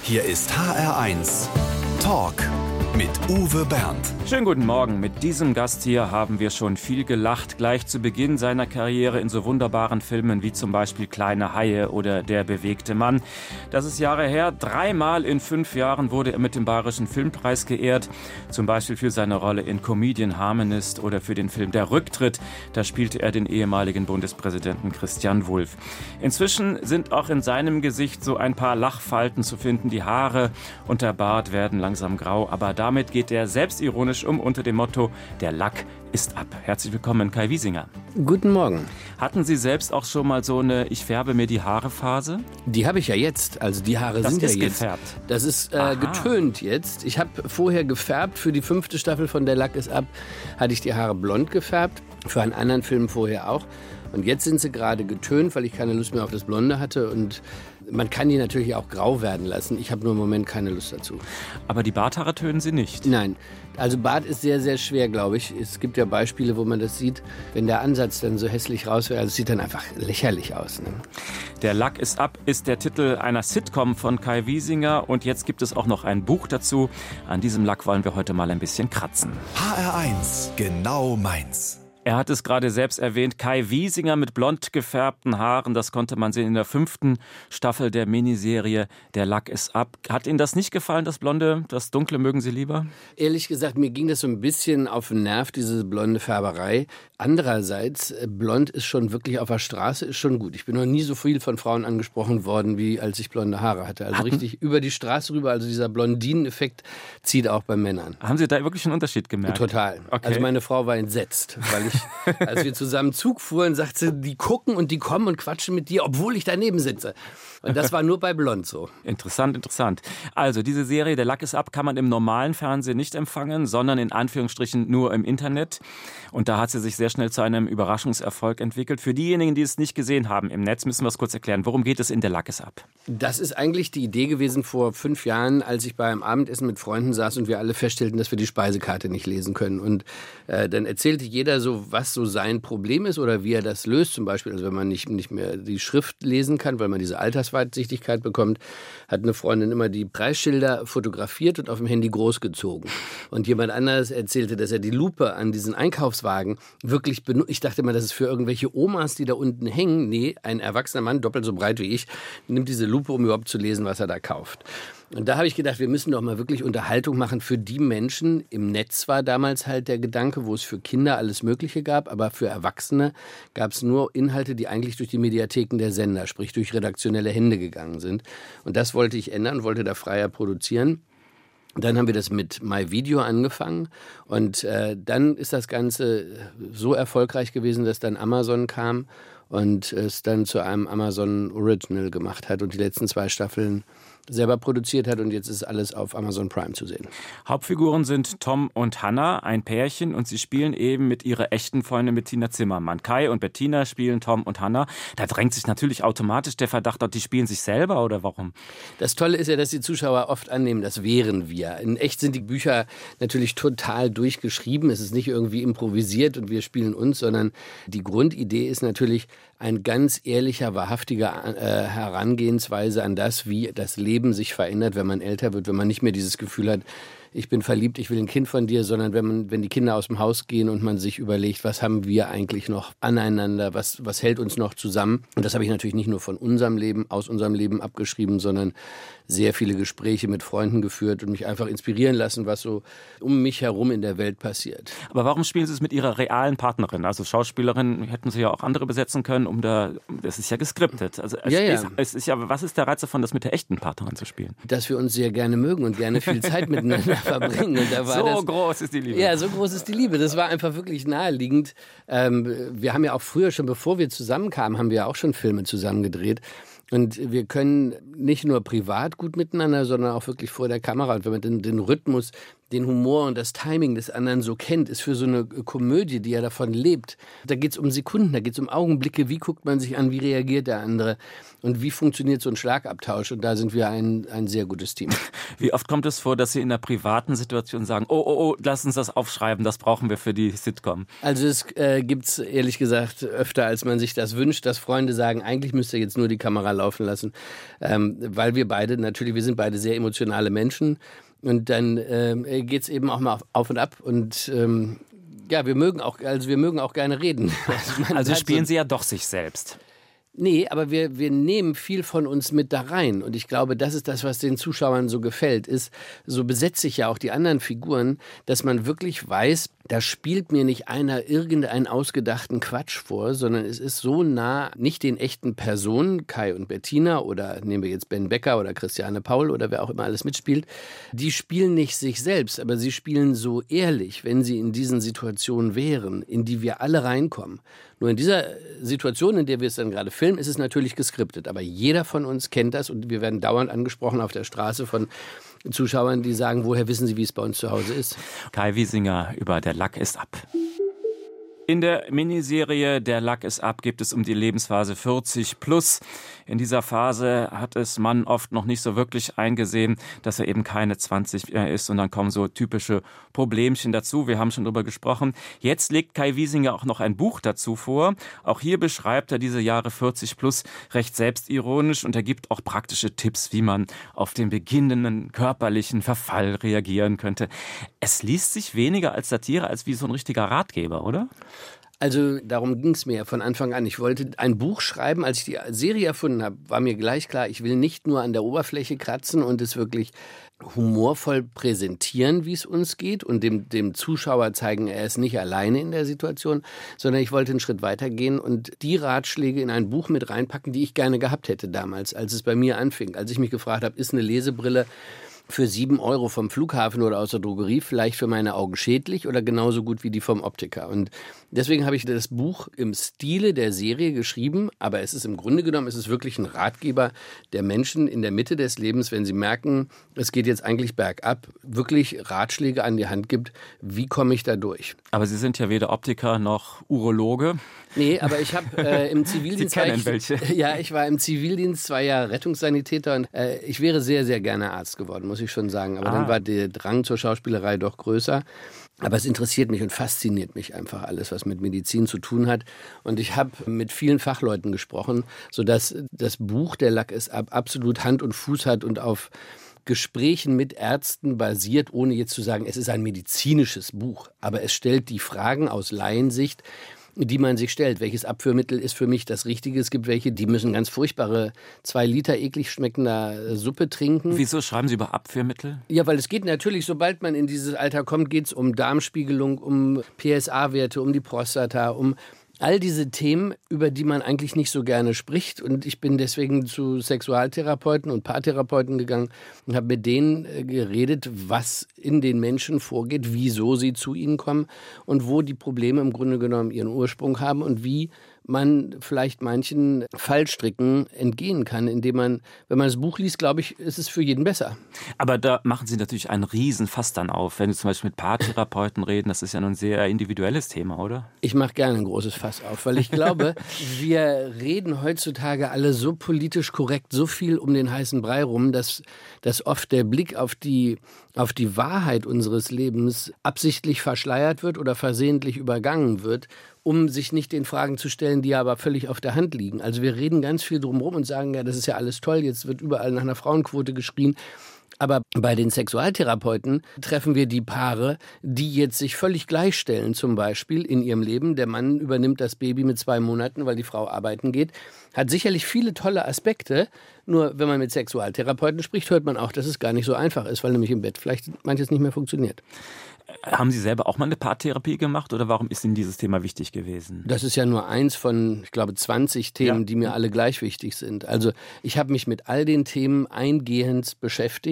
Hier ist HR1 Talk mit Uwe Bernd. Schönen guten Morgen. Mit diesem Gast hier haben wir schon viel gelacht, gleich zu Beginn seiner Karriere in so wunderbaren Filmen wie zum Beispiel Kleine Haie oder Der bewegte Mann. Das ist Jahre her. 3-mal in 5 Jahren wurde er mit dem Bayerischen Filmpreis geehrt. Zum Beispiel für seine Rolle in Comedian Harmonist oder für den Film Der Rücktritt. Da spielte er den ehemaligen Bundespräsidenten Christian Wulff. Inzwischen sind auch in seinem Gesicht so ein paar Lachfalten zu finden. Die Haare und der Bart werden langsam grau, aber damit geht er selbstironisch unter dem Motto, der Lack ist ab. Herzlich willkommen, Kai Wiesinger. Guten Morgen. Hatten Sie selbst auch schon mal so eine Ich färbe mir die Haare Phase? Die habe ich ja jetzt. Also die Haare sind ja jetzt. Das ist gefärbt. Das ist getönt jetzt. Ich habe vorher gefärbt. Für die 5. Staffel von Der Lack ist ab hatte ich die Haare blond gefärbt. Für einen anderen Film vorher auch. Und jetzt sind sie gerade getönt, weil ich keine Lust mehr auf das Blonde hatte. Und man kann die natürlich auch grau werden lassen. Ich habe nur im Moment keine Lust dazu. Aber die Barthaare tönen Sie nicht? Nein. Also Bart ist sehr, sehr schwer, glaube ich. Es gibt ja Beispiele, wo man das sieht, wenn der Ansatz dann so hässlich raus wäre. Also es sieht dann einfach lächerlich aus. Ne? Der Lack ist ab ist der Titel einer Sitcom von Kai Wiesinger. Und jetzt gibt es auch noch ein Buch dazu. An diesem Lack wollen wir heute mal ein bisschen kratzen. HR1, genau meins. Er hat es gerade selbst erwähnt, Kai Wiesinger mit blond gefärbten Haaren, das konnte man sehen in der 5. Staffel der Miniserie Der Lack ist ab. Hat Ihnen das nicht gefallen, das Blonde, das Dunkle mögen Sie lieber? Ehrlich gesagt, mir ging das so ein bisschen auf den Nerv, diese blonde Färberei. Andererseits, blond ist schon wirklich auf der Straße, ist schon gut. Ich bin noch nie so viel von Frauen angesprochen worden, wie als ich blonde Haare hatte. Also richtig über die Straße rüber, also dieser Blondineneffekt zieht auch bei Männern. Haben Sie da wirklich einen Unterschied gemerkt? Total. Okay. Also meine Frau war entsetzt, weil als wir zusammen Zug fuhren, sagte sie, die gucken und die kommen und quatschen mit dir, obwohl ich daneben sitze. Und das war nur bei Blond so. Interessant, interessant. Also diese Serie Der Lack ist ab kann man im normalen Fernsehen nicht empfangen, sondern in Anführungsstrichen nur im Internet. Und da hat sie sich sehr schnell zu einem Überraschungserfolg entwickelt. Für diejenigen, die es nicht gesehen haben im Netz, müssen wir es kurz erklären. Worum geht es in Der Lack ist ab? Das ist eigentlich die Idee gewesen vor 5 Jahren, als ich beim Abendessen mit Freunden saß und wir alle feststellten, dass wir die Speisekarte nicht lesen können. Und dann erzählte jeder so, was so sein Problem ist oder wie er das löst. Zum Beispiel, also wenn man nicht mehr die Schrift lesen kann, weil man diese Altersweitsichtigkeit bekommt, hat eine Freundin immer die Preisschilder fotografiert und auf dem Handy großgezogen. Und jemand anderes erzählte, dass er die Lupe an diesen Einkaufswagen wirklich benutzt. Ich dachte immer, das ist für irgendwelche Omas, die da unten hängen. Nee, ein erwachsener Mann, doppelt so breit wie ich, nimmt diese Lupe, um überhaupt zu lesen, was er da kauft. Und da habe ich gedacht, wir müssen doch mal wirklich Unterhaltung machen für die Menschen. Im Netz war damals halt der Gedanke, wo es für Kinder alles Mögliche gab, aber für Erwachsene gab es nur Inhalte, die eigentlich durch die Mediatheken der Sender, sprich durch redaktionelle Hände gegangen sind. Und das wollte ich ändern, wollte da freier produzieren. Dann haben wir das mit MyVideo angefangen und dann ist das Ganze so erfolgreich gewesen, dass dann Amazon kam und es dann zu einem Amazon Original gemacht hat und die letzten 2 Staffeln selber produziert hat und jetzt ist alles auf Amazon Prime zu sehen. Hauptfiguren sind Tom und Hannah, ein Pärchen, und sie spielen eben mit ihrer echten Freundin Bettina Zimmermann. Kai und Bettina spielen Tom und Hannah. Da drängt sich natürlich automatisch der Verdacht, die spielen sich selber, oder warum? Das Tolle ist ja, dass die Zuschauer oft annehmen, das wären wir. In echt sind die Bücher natürlich total durchgeschrieben. Es ist nicht irgendwie improvisiert und wir spielen uns, sondern die Grundidee ist natürlich ein ganz ehrlicher, wahrhaftiger Herangehensweise an das, wie das Leben sich verändert, wenn man älter wird, wenn man nicht mehr dieses Gefühl hat, ich bin verliebt, ich will ein Kind von dir, sondern wenn die Kinder aus dem Haus gehen und man sich überlegt, was haben wir eigentlich noch aneinander, was hält uns noch zusammen. Und das habe ich natürlich nicht nur von unserem Leben, aus unserem Leben abgeschrieben, sondern sehr viele Gespräche mit Freunden geführt und mich einfach inspirieren lassen, was so um mich herum in der Welt passiert. Aber warum spielen Sie es mit Ihrer realen Partnerin? Also Schauspielerin hätten Sie ja auch andere besetzen können, das ist ja geskriptet. Also es ist ja, was ist der Reiz davon, das mit der echten Partnerin zu spielen? Dass wir uns sehr gerne mögen und gerne viel Zeit miteinander verbringen. Und da war groß ist die Liebe. Ja, so groß ist die Liebe. Das war einfach wirklich naheliegend. Wir haben ja auch früher, schon bevor wir zusammenkamen, haben wir ja auch schon Filme zusammen gedreht. Und wir können nicht nur privat gut miteinander, sondern auch wirklich vor der Kamera. Und wenn man den Rhythmus, den Humor und das Timing des anderen so kennt, ist für so eine Komödie, die ja davon lebt. Da geht es um Sekunden, da geht es um Augenblicke, wie guckt man sich an, wie reagiert der andere und wie funktioniert so ein Schlagabtausch. Und da sind wir ein sehr gutes Team. Wie oft kommt es vor, dass Sie in einer privaten Situation sagen, oh, lass uns das aufschreiben, das brauchen wir für die Sitcom? Also es gibt es ehrlich gesagt öfter, als man sich das wünscht, dass Freunde sagen, eigentlich müsst ihr jetzt nur die Kamera laufen lassen, weil wir sind beide sehr emotionale Menschen. Und dann geht es eben auch mal auf und ab. Und wir mögen auch gerne reden. Also spielen Sie ja doch sich selbst. Nee, aber wir nehmen viel von uns mit da rein. Und ich glaube, das ist das, was den Zuschauern so gefällt, ist, so besetze ich ja auch die anderen Figuren, dass man wirklich weiß, da spielt mir nicht einer irgendeinen ausgedachten Quatsch vor, sondern es ist so nah, nicht den echten Personen, Kai und Bettina oder nehmen wir jetzt Ben Becker oder Christiane Paul oder wer auch immer alles mitspielt, die spielen nicht sich selbst, aber sie spielen so ehrlich, wenn sie in diesen Situationen wären, in die wir alle reinkommen. Nur in dieser Situation, in der wir es dann gerade filmen, ist es natürlich geskriptet, aber jeder von uns kennt das und wir werden dauernd angesprochen auf der Straße von Zuschauern, die sagen, woher wissen Sie, wie es bei uns zu Hause ist? Kai Wiesinger über Der Lack ist ab. In der Miniserie Der Lack ist ab geht es um die Lebensphase 40+. In dieser Phase hat es man oft noch nicht so wirklich eingesehen, dass er eben keine 20 mehr ist und dann kommen so typische Problemchen dazu. Wir haben schon drüber gesprochen. Jetzt legt Kai Wiesinger auch noch ein Buch dazu vor. Auch hier beschreibt er diese Jahre 40+ recht selbstironisch und er gibt auch praktische Tipps, wie man auf den beginnenden körperlichen Verfall reagieren könnte. Es liest sich weniger als Satire als wie so ein richtiger Ratgeber, oder? Also darum ging es mir von Anfang an. Ich wollte ein Buch schreiben. Als ich die Serie erfunden habe, war mir gleich klar, ich will nicht nur an der Oberfläche kratzen und es wirklich humorvoll präsentieren, wie es uns geht und dem Zuschauer zeigen, er ist nicht alleine in der Situation, sondern ich wollte einen Schritt weiter gehen und die Ratschläge in ein Buch mit reinpacken, die ich gerne gehabt hätte damals, als es bei mir anfing. Als ich mich gefragt habe, ist eine Lesebrille für 7 € vom Flughafen oder aus der Drogerie vielleicht für meine Augen schädlich oder genauso gut wie die vom Optiker. Und deswegen habe ich das Buch im Stile der Serie geschrieben, aber es ist im Grunde genommen, es ist wirklich ein Ratgeber der Menschen in der Mitte des Lebens, wenn sie merken, es geht jetzt eigentlich bergab, wirklich Ratschläge an die Hand gibt, wie komme ich da durch. Aber Sie sind ja weder Optiker noch Urologe. Nee, aber ich habe im Zivildienst... Sie kennen welche. Ja, ich war im Zivildienst 2 Jahre Rettungssanitäter und ich wäre sehr, sehr gerne Arzt geworden, muss ich schon sagen. Aber dann war der Drang zur Schauspielerei doch größer. Aber es interessiert mich und fasziniert mich einfach alles, was mit Medizin zu tun hat. Und ich habe mit vielen Fachleuten gesprochen, sodass das Buch Der Lack ist ab absolut Hand und Fuß hat und auf Gesprächen mit Ärzten basiert, ohne jetzt zu sagen, es ist ein medizinisches Buch. Aber es stellt die Fragen aus Laiensicht, die man sich stellt. Welches Abführmittel ist für mich das Richtige? Es gibt welche, die müssen ganz furchtbare 2 Liter eklig schmeckender Suppe trinken. Wieso schreiben Sie über Abführmittel? Ja, weil es geht natürlich, sobald man in dieses Alter kommt, geht es um Darmspiegelung, um PSA-Werte, um die Prostata, um all diese Themen, über die man eigentlich nicht so gerne spricht. Und ich bin deswegen zu Sexualtherapeuten und Paartherapeuten gegangen und habe mit denen geredet, was in den Menschen vorgeht, wieso sie zu ihnen kommen und wo die Probleme im Grunde genommen ihren Ursprung haben und wie man vielleicht manchen Fallstricken entgehen kann, indem man, wenn man das Buch liest, glaube ich, ist es für jeden besser. Aber da machen Sie natürlich einen Riesenfass dann auf. Wenn Sie zum Beispiel mit Paartherapeuten reden, das ist ja nun ein sehr individuelles Thema, oder? Ich mache gerne ein großes Fass auf, weil ich glaube, wir reden heutzutage alle so politisch korrekt, so viel um den heißen Brei rum, dass oft der Blick auf die Wahrheit unseres Lebens absichtlich verschleiert wird oder versehentlich übergangen wird, um sich nicht den Fragen zu stellen, die aber völlig auf der Hand liegen. Also wir reden ganz viel drumherum und sagen, ja, das ist ja alles toll, jetzt wird überall nach einer Frauenquote geschrien. Aber bei den Sexualtherapeuten treffen wir die Paare, die jetzt sich völlig gleichstellen, zum Beispiel in ihrem Leben. Der Mann übernimmt das Baby mit 2 Monaten, weil die Frau arbeiten geht. Hat sicherlich viele tolle Aspekte. Nur wenn man mit Sexualtherapeuten spricht, hört man auch, dass es gar nicht so einfach ist, weil nämlich im Bett vielleicht manches nicht mehr funktioniert. Haben Sie selber auch mal eine Paartherapie gemacht oder warum ist Ihnen dieses Thema wichtig gewesen? Das ist ja nur eins von, ich glaube, 20 Themen, die mir alle gleich wichtig sind. Also ich habe mich mit all den Themen eingehend beschäftigt.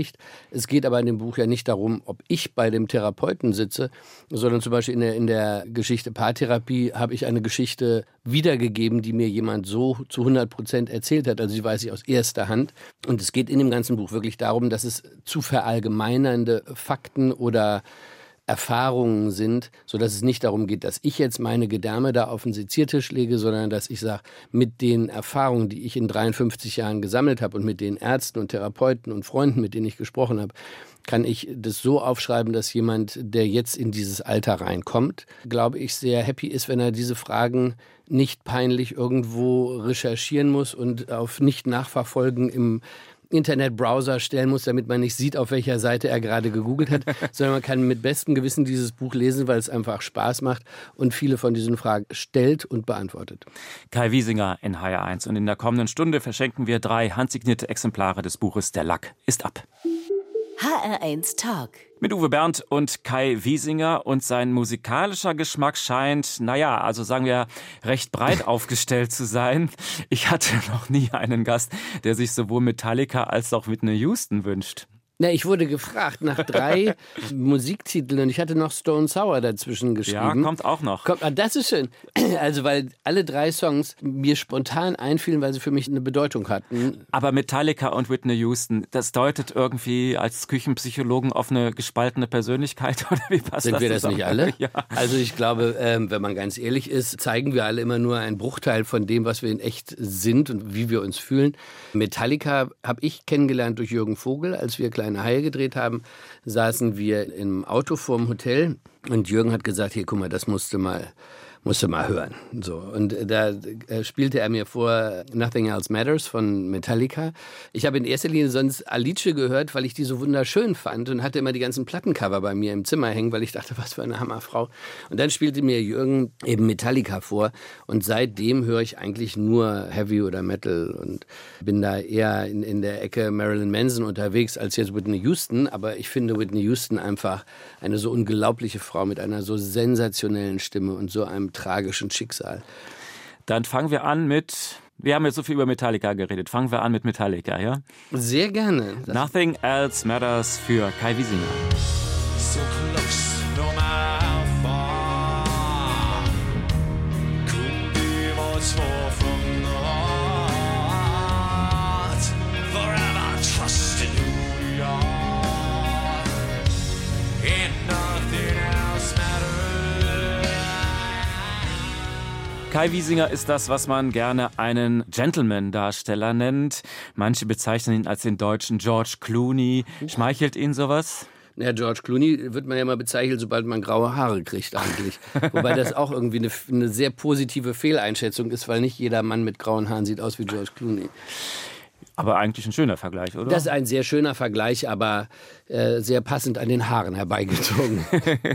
nicht. Es geht aber in dem Buch ja nicht darum, ob ich bei dem Therapeuten sitze, sondern zum Beispiel in der Geschichte Paartherapie habe ich eine Geschichte wiedergegeben, die mir jemand so zu 100% erzählt hat. Also die weiß ich aus erster Hand. Und es geht in dem ganzen Buch wirklich darum, dass es zu verallgemeinernde Fakten oder Erfahrungen sind, sodass es nicht darum geht, dass ich jetzt meine Gedärme da auf den Seziertisch lege, sondern dass ich sage, mit den Erfahrungen, die ich in 53 Jahren gesammelt habe und mit den Ärzten und Therapeuten und Freunden, mit denen ich gesprochen habe, kann ich das so aufschreiben, dass jemand, der jetzt in dieses Alter reinkommt, glaube ich, sehr happy ist, wenn er diese Fragen nicht peinlich irgendwo recherchieren muss und auf nicht nachverfolgen im Internetbrowser stellen muss, damit man nicht sieht, auf welcher Seite er gerade gegoogelt hat, sondern man kann mit bestem Gewissen dieses Buch lesen, weil es einfach Spaß macht und viele von diesen Fragen stellt und beantwortet. Kai Wiesinger in HR1 und in der kommenden Stunde verschenken wir 3 handsignierte Exemplare des Buches Der Lack ist ab. HR1 Talk. Mit Uwe Bernd und Kai Wiesinger, und sein musikalischer Geschmack scheint, also sagen wir, recht breit aufgestellt zu sein. Ich hatte noch nie einen Gast, der sich sowohl Metallica als auch Whitney Houston wünscht. Na, ich wurde gefragt nach 3 Musiktiteln und ich hatte noch Stone Sour dazwischen geschrieben. Ja, kommt auch noch. Das ist schön. Also, weil alle 3 Songs mir spontan einfielen, weil sie für mich eine Bedeutung hatten. Aber Metallica und Whitney Houston, das deutet irgendwie als Küchenpsychologen auf eine gespaltene Persönlichkeit, oder wie passt das? Sind wir das nicht alle? Ja. Also ich glaube, wenn man ganz ehrlich ist, zeigen wir alle immer nur einen Bruchteil von dem, was wir in echt sind und wie wir uns fühlen. Metallica habe ich kennengelernt durch Jürgen Vogel, als wir Kleine Haie gedreht haben, saßen wir im Auto vorm Hotel und Jürgen hat gesagt, hier, guck mal, das musst du mal hören. So. Und da spielte er mir vor Nothing Else Matters von Metallica. Ich habe in erster Linie sonst Alice gehört, weil ich die so wunderschön fand und hatte immer die ganzen Plattencover bei mir im Zimmer hängen, weil ich dachte, was für eine Hammerfrau. Und dann spielte mir Jürgen eben Metallica vor und seitdem höre ich eigentlich nur Heavy oder Metal und bin da eher in der Ecke Marilyn Manson unterwegs als jetzt Whitney Houston. Aber ich finde Whitney Houston einfach eine so unglaubliche Frau mit einer so sensationellen Stimme und so einem tragischen Schicksal. Dann fangen wir an mit, wir haben jetzt so viel über Metallica geredet, fangen wir an mit Metallica, ja? Sehr gerne. Nothing Else Matters für Kai Wiesinger. So close, no matter how far. Couldn't be more far from the heart. Forever trusting who we are. Ain't nothing else matters. Kai Wiesinger ist das, was man gerne einen Gentleman-Darsteller nennt. Manche bezeichnen ihn als den deutschen George Clooney. Schmeichelt Ihnen sowas? Ja, George Clooney wird man ja mal bezeichnet, sobald man graue Haare kriegt eigentlich. Wobei das auch irgendwie eine sehr positive Fehleinschätzung ist, weil nicht jeder Mann mit grauen Haaren sieht aus wie George Clooney. Aber eigentlich ein schöner Vergleich, oder? Das ist ein sehr schöner Vergleich, aber sehr passend an den Haaren herbeigezogen.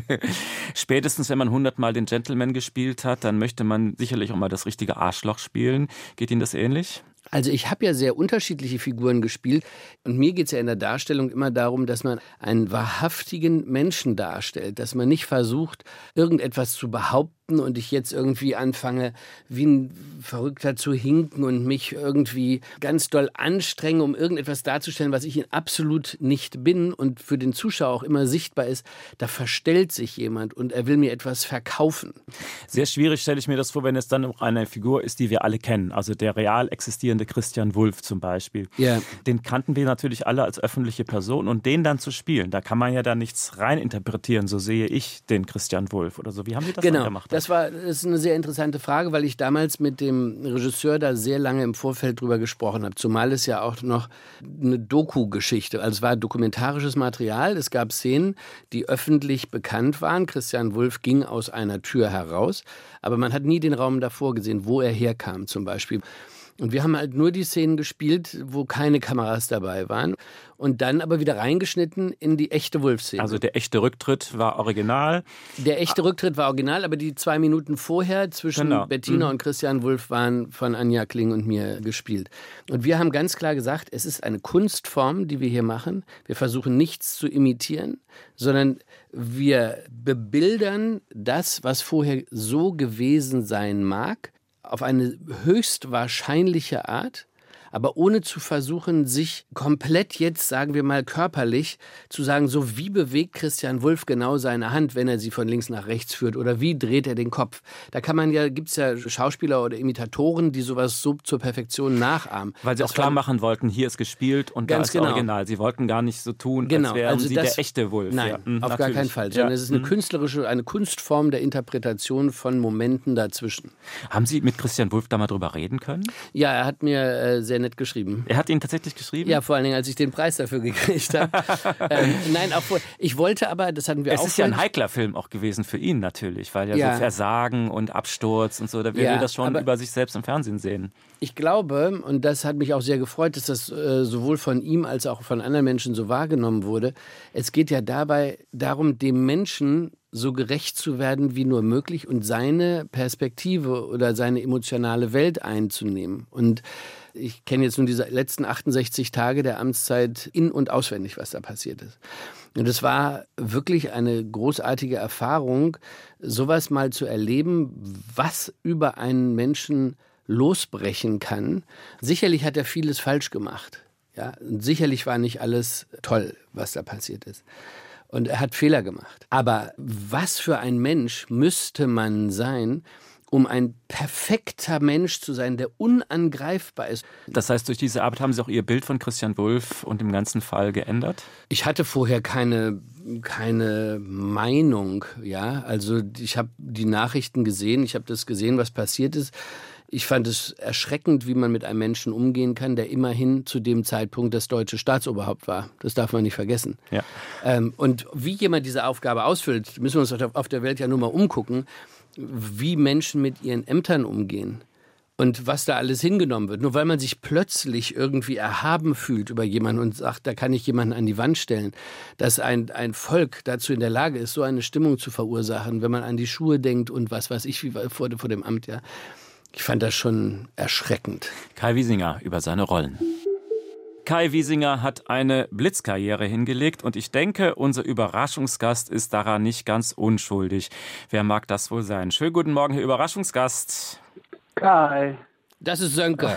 Spätestens, wenn man 100-mal den Gentleman gespielt hat, dann möchte man sicherlich auch mal das richtige Arschloch spielen. Geht Ihnen das ähnlich? Also ich habe ja sehr unterschiedliche Figuren gespielt und mir geht es ja in der Darstellung immer darum, dass man einen wahrhaftigen Menschen darstellt, dass man nicht versucht, irgendetwas zu behaupten und ich jetzt irgendwie anfange, wie ein Verrückter zu hinken und mich irgendwie ganz doll anstrenge, um irgendetwas darzustellen, was ich absolut nicht bin und für den Zuschauer auch immer sichtbar ist. Da verstellt sich jemand und er will mir etwas verkaufen. Sehr schwierig stelle ich mir das vor, wenn es dann auch eine Figur ist, die wir alle kennen. Also der real existierende Christian Wulff zum Beispiel. Ja. Den kannten wir natürlich alle als öffentliche Person und den dann zu spielen, da kann man ja dann nichts reininterpretieren, so sehe ich den Christian Wulff oder so. Wie haben Sie das dann gemacht? Das ist eine sehr interessante Frage, weil ich damals mit dem Regisseur da sehr lange im Vorfeld drüber gesprochen habe. Zumal es ja auch noch eine Doku-Geschichte, also es war dokumentarisches Material. Es gab Szenen, die öffentlich bekannt waren. Christian Wulff ging aus einer Tür heraus, aber man hat nie den Raum davor gesehen, wo er herkam zum Beispiel. Und wir haben halt nur die Szenen gespielt, wo keine Kameras dabei waren. Und dann aber wieder reingeschnitten in die echte Wulff-Szene. Also der echte Rücktritt war original. Der echte Rücktritt war original, aber die 2 Minuten vorher zwischen Bettina und Christian Wulff waren von Anja Kling und mir gespielt. Und wir haben ganz klar gesagt, es ist eine Kunstform, die wir hier machen. Wir versuchen nichts zu imitieren, sondern wir bebildern das, was vorher so gewesen sein mag, auf eine höchst wahrscheinliche Art, aber ohne zu versuchen, sich komplett jetzt, sagen wir mal körperlich, zu sagen, so wie bewegt Christian Wulff genau seine Hand, wenn er sie von links nach rechts führt oder wie dreht er den Kopf. Da gibt es ja Schauspieler oder Imitatoren, die sowas so zur Perfektion nachahmen. Weil sie auch klar machen wollten, hier ist gespielt und da ist Original. Sie wollten gar nicht so tun, als wären sie der echte Wulff. Nein, auf gar keinen Fall. Sondern es ist eine Kunstform der Interpretation von Momenten dazwischen. Haben Sie mit Christian Wulff da mal drüber reden können? Ja, er hat mir sehr nett geschrieben. Er hat Ihnen tatsächlich geschrieben? Ja, vor allen Dingen, als ich den Preis dafür gekriegt habe. Nein, ich wollte aber, das hatten wir auch. Es ist ja ein heikler Film auch gewesen für ihn natürlich, weil ja so Versagen und Absturz und so, da will das schon über sich selbst im Fernsehen sehen. Ich glaube, und das hat mich auch sehr gefreut, dass das sowohl von ihm als auch von anderen Menschen so wahrgenommen wurde, es geht ja dabei darum, dem Menschen so gerecht zu werden wie nur möglich und seine Perspektive oder seine emotionale Welt einzunehmen. Und ich kenne jetzt nun diese letzten 68 Tage der Amtszeit in- und auswendig, was da passiert ist. Und es war wirklich eine großartige Erfahrung, sowas mal zu erleben, was über einen Menschen losbrechen kann. Sicherlich hat er vieles falsch gemacht. Ja? Und sicherlich war nicht alles toll, was da passiert ist. Und er hat Fehler gemacht. Aber was für ein Mensch müsste man sein, um ein perfekter Mensch zu sein, der unangreifbar ist? Das heißt, durch diese Arbeit haben Sie auch Ihr Bild von Christian Wulff und dem ganzen Fall geändert? Ich hatte vorher keine Meinung. Ja? Also ich habe die Nachrichten gesehen, ich habe das gesehen, was passiert ist. Ich fand es erschreckend, wie man mit einem Menschen umgehen kann, der immerhin zu dem Zeitpunkt das deutsche Staatsoberhaupt war. Das darf man nicht vergessen. Ja. Und wie jemand diese Aufgabe ausfüllt, müssen wir uns auf der Welt ja nur mal umgucken, wie Menschen mit ihren Ämtern umgehen und was da alles hingenommen wird. Nur weil man sich plötzlich irgendwie erhaben fühlt über jemanden und sagt, da kann ich jemanden an die Wand stellen, dass ein Volk dazu in der Lage ist, so eine Stimmung zu verursachen, wenn man an die Schuhe denkt und was weiß ich, wie vor dem Amt, ja. Ich fand das schon erschreckend. Kai Wiesinger über seine Rollen. Kai Wiesinger hat eine Blitzkarriere hingelegt und ich denke, unser Überraschungsgast ist daran nicht ganz unschuldig. Wer mag das wohl sein? Schönen guten Morgen, Herr Überraschungsgast. Kai. Das ist Sönke.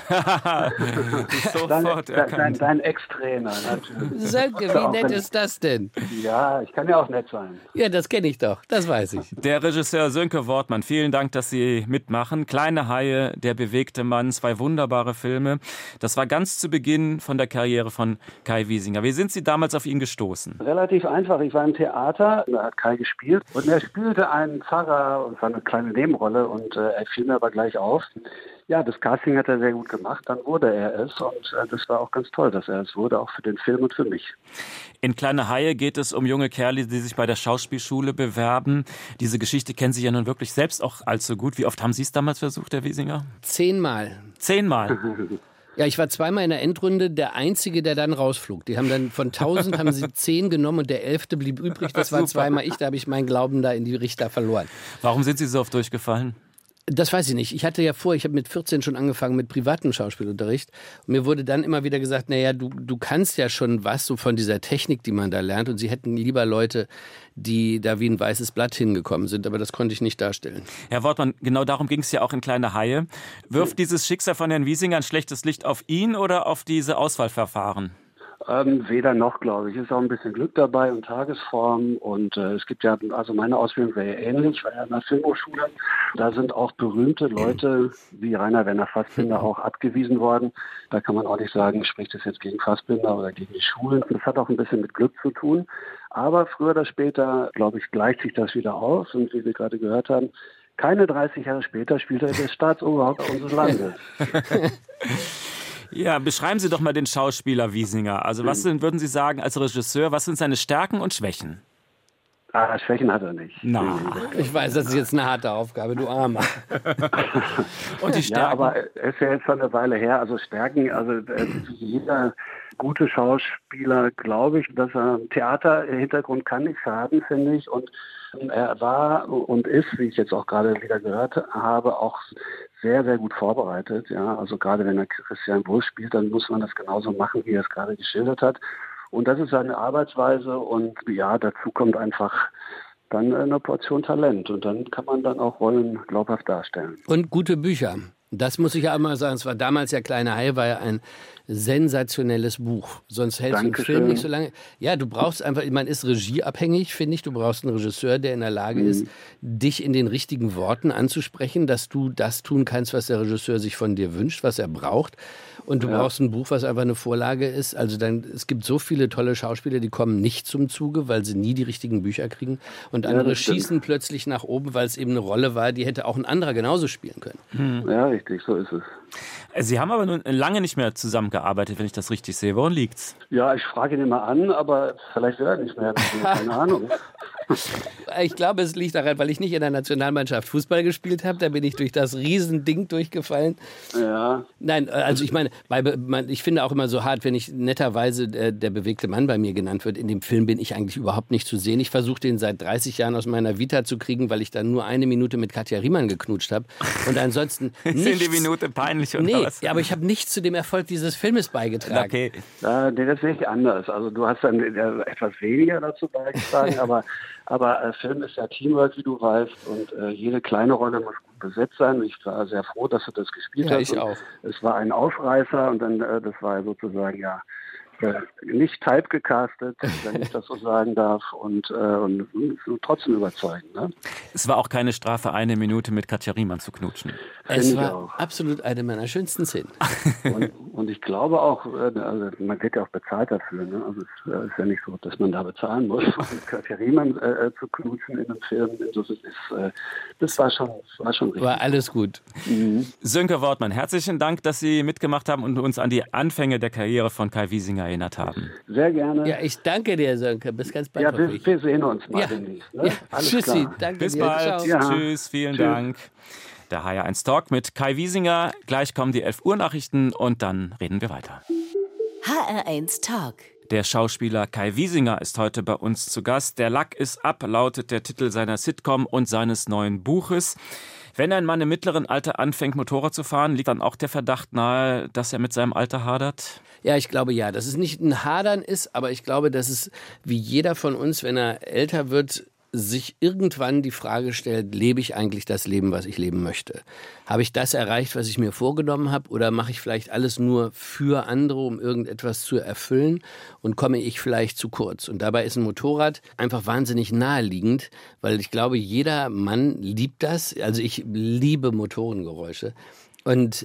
Sofort erkannt. Dein Ex-Trainer, natürlich. Sönke, wie nett ist das denn? Ja, ich kann ja auch nett sein. Ja, das kenne ich doch, das weiß ich. Der Regisseur Sönke Wortmann, vielen Dank, dass Sie mitmachen. Kleine Haie, Der bewegte Mann, 2 wunderbare Filme. Das war ganz zu Beginn von der Karriere von Kai Wiesinger. Wie sind Sie damals auf ihn gestoßen? Relativ einfach. Ich war im Theater, da hat Kai gespielt und er spielte einen Pfarrer und war eine kleine Nebenrolle und er fiel mir aber gleich auf. Ja, das Casting hat er sehr gut gemacht, dann wurde er es und das war auch ganz toll, dass er es wurde, auch für den Film und für mich. In Kleine Haie geht es um junge Kerle, die sich bei der Schauspielschule bewerben. Diese Geschichte kennen Sie ja nun wirklich selbst auch allzu gut. Wie oft haben Sie es damals versucht, Herr Wiesinger? 10-mal. 10-mal? Ja, ich war 2-mal in der Endrunde der Einzige, der dann rausflog. Die haben dann von 1000 haben sie 10 genommen und der 11. blieb übrig. Das war 2-mal ich, da habe ich meinen Glauben da in die Richter verloren. Warum sind Sie so oft durchgefallen? Das weiß ich nicht. Ich habe mit 14 schon angefangen mit privatem Schauspielunterricht. Und mir wurde dann immer wieder gesagt, naja, du kannst ja schon was so von dieser Technik, die man da lernt. Und sie hätten lieber Leute, die da wie ein weißes Blatt hingekommen sind. Aber das konnte ich nicht darstellen. Herr Wortmann, genau darum ging es ja auch in Kleine Haie. Wirft dieses Schicksal von Herrn Wiesinger ein schlechtes Licht auf ihn oder auf diese Auswahlverfahren? Weder noch, glaube ich. Es ist auch ein bisschen Glück dabei und Tagesform. Und es gibt ja, also meine Ausbildung wäre ja ähnlich, ich war ja in der Filmhochschule. Da sind auch berühmte Leute wie Rainer Werner Fassbinder auch abgewiesen worden. Da kann man auch nicht sagen, spricht es jetzt gegen Fassbinder oder gegen die Schulen. Das hat auch ein bisschen mit Glück zu tun. Aber früher oder später, glaube ich, gleicht sich das wieder aus. Und wie wir gerade gehört haben, keine 30 Jahre später spielt er das Staatsoberhaupt unseres Landes. Ja, beschreiben Sie doch mal den Schauspieler Wiesinger. Also würden Sie sagen, als Regisseur, was sind seine Stärken und Schwächen? Schwächen hat er nicht. Na. Ich weiß, das ist jetzt eine harte Aufgabe, du Armer. Und die Stärken? Ja, aber es ist ja jetzt schon eine Weile her. Also Stärken, jeder gute Schauspieler, glaube ich, dass er einen Theaterhintergrund kann nicht schaden, finde ich. Und er war und ist, wie ich jetzt auch gerade wieder gehört habe, auch sehr, sehr gut vorbereitet. Ja, also gerade wenn er Christian Wulff spielt, dann muss man das genauso machen, wie er es gerade geschildert hat. Und das ist seine Arbeitsweise und ja, dazu kommt einfach dann eine Portion Talent und dann kann man dann auch Rollen glaubhaft darstellen. Und gute Bücher. Das muss ich ja einmal sagen, es war damals ja Kleine Haie, war ja ein sensationelles Buch. Sonst hältst du einen Film nicht so lange. Ja, du brauchst einfach, man ist regieabhängig, finde ich. Du brauchst einen Regisseur, der in der Lage ist, dich in den richtigen Worten anzusprechen, dass du das tun kannst, was der Regisseur sich von dir wünscht, was er braucht. Und du brauchst ein Buch, was einfach eine Vorlage ist. Also es gibt so viele tolle Schauspieler, die kommen nicht zum Zuge, weil sie nie die richtigen Bücher kriegen. Und andere schießen plötzlich nach oben, weil es eben eine Rolle war, die hätte auch ein anderer genauso spielen können. Ja, richtig, so ist es. Sie haben aber nun lange nicht mehr zusammengearbeitet, wenn ich das richtig sehe. Woran liegt's? Ja, ich frage ihn immer an, aber vielleicht will er nicht mehr. Keine Ahnung. Ich glaube, es liegt daran, weil ich nicht in der Nationalmannschaft Fußball gespielt habe. Da bin ich durch das Riesending durchgefallen. Ja. Nein, also ich meine, ich finde auch immer so hart, wenn ich netterweise der bewegte Mann bei mir genannt wird. In dem Film bin ich eigentlich überhaupt nicht zu sehen. Ich versuche den seit 30 Jahren aus meiner Vita zu kriegen, weil ich dann nur 1 Minute mit Katja Riemann geknutscht habe. Und ansonsten nichts. Sind die Minute peinlich oder was? Ja, aber ich habe nichts zu dem Erfolg dieses Filmes beigetragen. Okay. Nee, das sehe ich anders. Also du hast dann etwas weniger dazu beigetragen, aber Film ist ja Teamwork, wie du weißt, und jede kleine Rolle muss gut besetzt sein. Und ich war sehr froh, dass du das gespielt hast. Ich auch. Es war ein Aufreißer und dann, das war sozusagen nicht type gecastet, wenn ich das so sagen darf, und trotzdem überzeugend. Ne? Es war auch keine Strafe, 1 Minute mit Katja Riemann zu knutschen. Es war absolut eine meiner schönsten Szenen. Und ich glaube auch, also man wird ja auch bezahlt dafür. Ne? Also es ist ja nicht so, dass man da bezahlen muss, um Katja Riemann zu knutschen in einem Film. Das war schon richtig. War alles gut. Sönke Wortmann, herzlichen Dank, dass Sie mitgemacht haben und uns an die Anfänge der Karriere von Kai Wiesinger erinnert haben. Sehr gerne. Ja, ich danke dir, Sönke. Bis ganz bald. Ja, wir sehen uns mal demnächst. Ne? Ja. Alles Tschüssi. klar. Danke Bis dir. bald. Ciao. Ja. Tschüss. Vielen Dank. Der HR1 Talk mit Kai Wiesinger. Gleich kommen die 11 Uhr Nachrichten und dann reden wir weiter. HR1 Talk. Der Schauspieler Kai Wiesinger ist heute bei uns zu Gast. Der Lack ist ab, lautet der Titel seiner Sitcom und seines neuen Buches. Wenn ein Mann im mittleren Alter anfängt, Motorrad zu fahren, liegt dann auch der Verdacht nahe, dass er mit seinem Alter hadert? Ja, ich glaube ja, dass es nicht ein Hadern ist, aber ich glaube, dass es wie jeder von uns, wenn er älter wird, sich irgendwann die Frage stellt, lebe ich eigentlich das Leben, was ich leben möchte? Habe ich das erreicht, was ich mir vorgenommen habe, oder mache ich vielleicht alles nur für andere, um irgendetwas zu erfüllen, und komme ich vielleicht zu kurz? Und dabei ist ein Motorrad einfach wahnsinnig naheliegend, weil ich glaube, jeder Mann liebt das. Also ich liebe Motorengeräusche. Und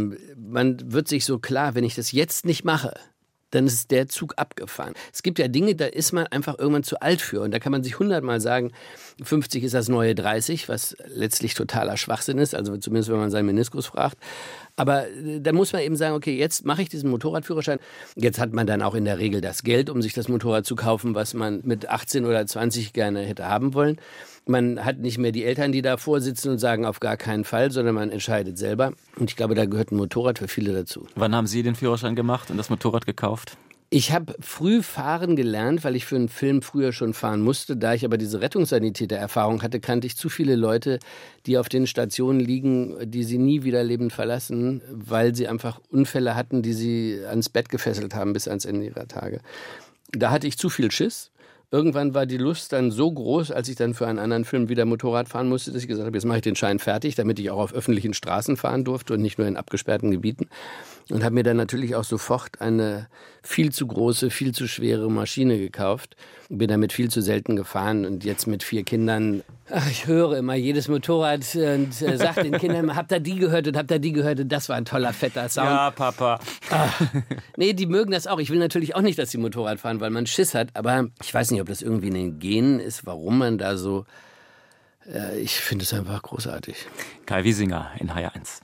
man wird sich so klar, wenn ich das jetzt nicht mache, dann ist der Zug abgefahren. Es gibt ja Dinge, da ist man einfach irgendwann zu alt für. Und da kann man sich 100-mal sagen, 50 ist das neue 30, was letztlich totaler Schwachsinn ist, also zumindest wenn man seinen Meniskus fragt. Aber da muss man eben sagen, okay, jetzt mache ich diesen Motorradführerschein. Jetzt hat man dann auch in der Regel das Geld, um sich das Motorrad zu kaufen, was man mit 18 oder 20 gerne hätte haben wollen. Man hat nicht mehr die Eltern, die da vorsitzen und sagen, auf gar keinen Fall, sondern man entscheidet selber. Und ich glaube, da gehört ein Motorrad für viele dazu. Wann haben Sie den Führerschein gemacht und das Motorrad gekauft? Ich habe früh fahren gelernt, weil ich für einen Film früher schon fahren musste. Da ich aber diese Rettungssanitäter-Erfahrung hatte, kannte ich zu viele Leute, die auf den Stationen liegen, die sie nie wieder lebend verlassen, weil sie einfach Unfälle hatten, die sie ans Bett gefesselt haben bis ans Ende ihrer Tage. Da hatte ich zu viel Schiss. Irgendwann war die Lust dann so groß, als ich dann für einen anderen Film wieder Motorrad fahren musste, dass ich gesagt habe, jetzt mache ich den Schein fertig, damit ich auch auf öffentlichen Straßen fahren durfte und nicht nur in abgesperrten Gebieten. Und habe mir dann natürlich auch sofort eine viel zu große, viel zu schwere Maschine gekauft. Bin damit viel zu selten gefahren und jetzt mit 4 Kindern. Ach, ich höre immer jedes Motorrad und sage den Kindern, habt ihr die gehört und habt ihr die gehört? Und das war ein toller, fetter Sound. Ja, Papa. Nee, die mögen das auch. Ich will natürlich auch nicht, dass sie Motorrad fahren, weil man Schiss hat. Aber ich weiß nicht, ob das irgendwie in den Genen ist, warum man da so... ich finde es einfach großartig. Kai Wiesinger in HR1.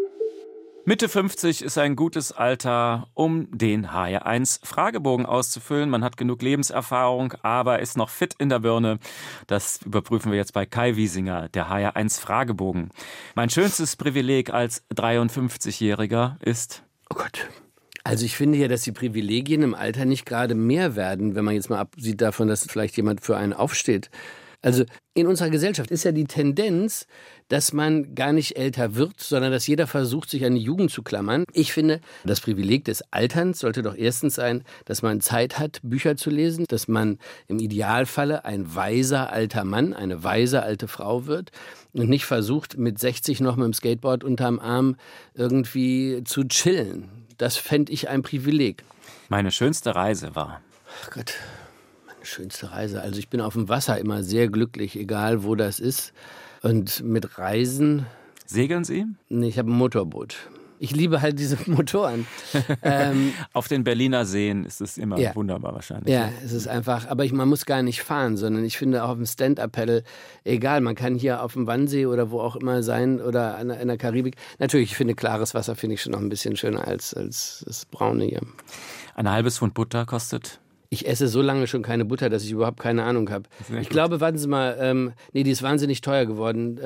Mitte 50 ist ein gutes Alter, um den HR1-Fragebogen auszufüllen. Man hat genug Lebenserfahrung, aber ist noch fit in der Birne. Das überprüfen wir jetzt bei Kai Wiesinger, der HR1-Fragebogen. Mein schönstes Privileg als 53-Jähriger ist... Oh Gott. Also ich finde ja, dass die Privilegien im Alter nicht gerade mehr werden, wenn man jetzt mal absieht davon, dass vielleicht jemand für einen aufsteht. Also in unserer Gesellschaft ist ja die Tendenz, dass man gar nicht älter wird, sondern dass jeder versucht, sich an die Jugend zu klammern. Ich finde, das Privileg des Alterns sollte doch erstens sein, dass man Zeit hat, Bücher zu lesen, dass man im Idealfalle ein weiser alter Mann, eine weise alte Frau wird und nicht versucht, mit 60 noch mit dem Skateboard unterm Arm irgendwie zu chillen. Das fände ich ein Privileg. Meine schönste Reise war... Ach Gott, meine schönste Reise. Also ich bin auf dem Wasser immer sehr glücklich, egal wo das ist. Und mit Reisen... Segeln Sie? Nee, ich habe ein Motorboot. Ich liebe halt diese Motoren. Auf den Berliner Seen ist es immer wunderbar wahrscheinlich. Ja, es ist einfach, aber man muss gar nicht fahren, sondern ich finde auch auf dem Stand-Up-Paddle, egal, man kann hier auf dem Wannsee oder wo auch immer sein oder in der Karibik. Natürlich, ich finde klares Wasser finde ich schon noch ein bisschen schöner als das braune hier. Ein halbes Pfund Butter kostet? Ich esse so lange schon keine Butter, dass ich überhaupt keine Ahnung habe. Ich glaube, warten Sie mal, die ist wahnsinnig teuer geworden.